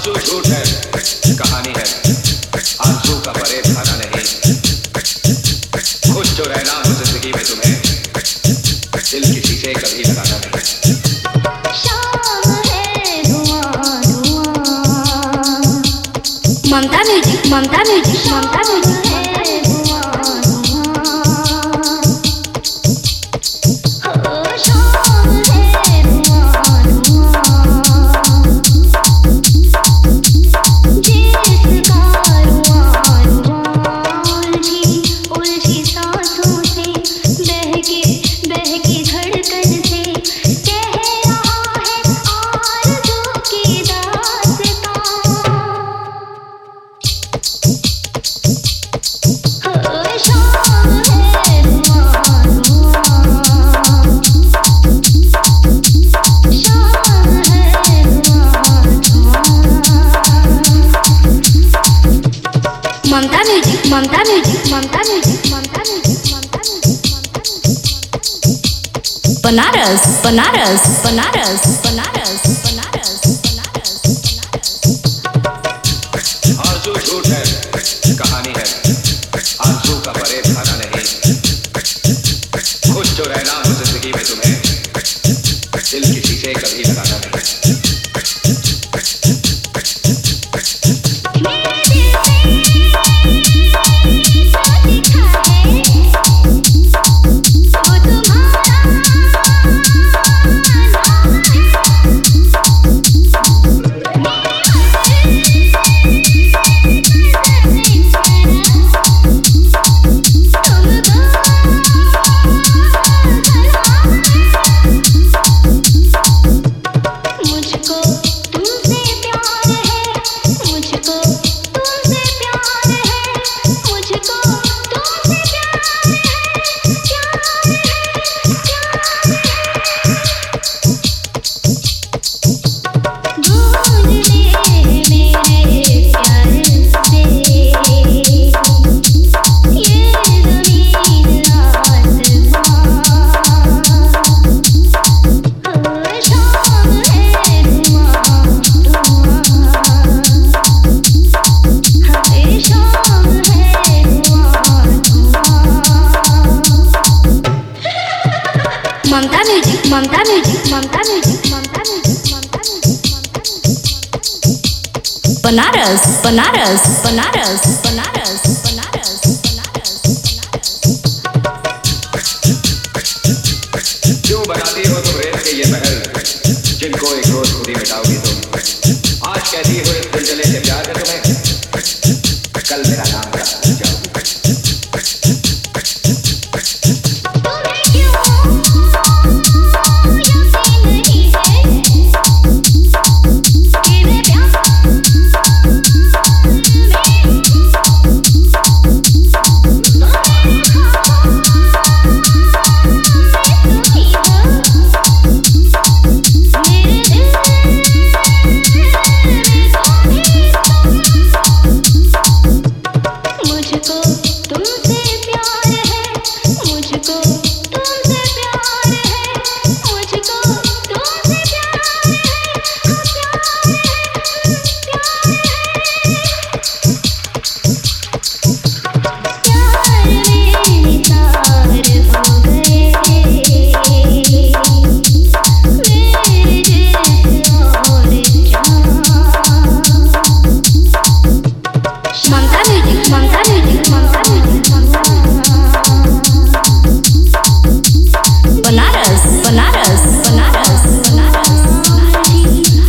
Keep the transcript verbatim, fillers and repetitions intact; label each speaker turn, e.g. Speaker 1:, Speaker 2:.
Speaker 1: आरज़ू झूठ है, कहानी है आरज़ू का परे खाना नहीं। खुश जो रहना हो जिंदगी में तुम्हें, दिल किसी से कभी लगाना नहीं।
Speaker 2: Mamta music, Mamta music, Mamta music. Mamta music, Mamta music, Mamta music, Mamta music, Mamta music. Banaras, Banaras, Banaras, Banaras, Banaras, Banaras, Banaras.
Speaker 1: आरज़ू झूठ है, कहानी है आरज़ू का परे खाना नहीं। खुश जो रहना हो जिंदगी में तुम्हें, दिल किसी से कभी लगाना नहीं। Mamta music, Mamta music, Mamta music, Mamta music, Mamta music, Mamta music. Banaras, Banaras, Banaras, Banaras, Banaras, Banaras, Banaras. क्यों बनाती हो तुम रेत के ये महल, जिनको एक रोज खुद ही मिटाओगी तुम। आज कहती हो इस दिलजले से प्यार है तुम्हें, कल मेरा नाम रख जाओगी।
Speaker 2: बनारस, बनारस, बनारस, बनारस, बनारस।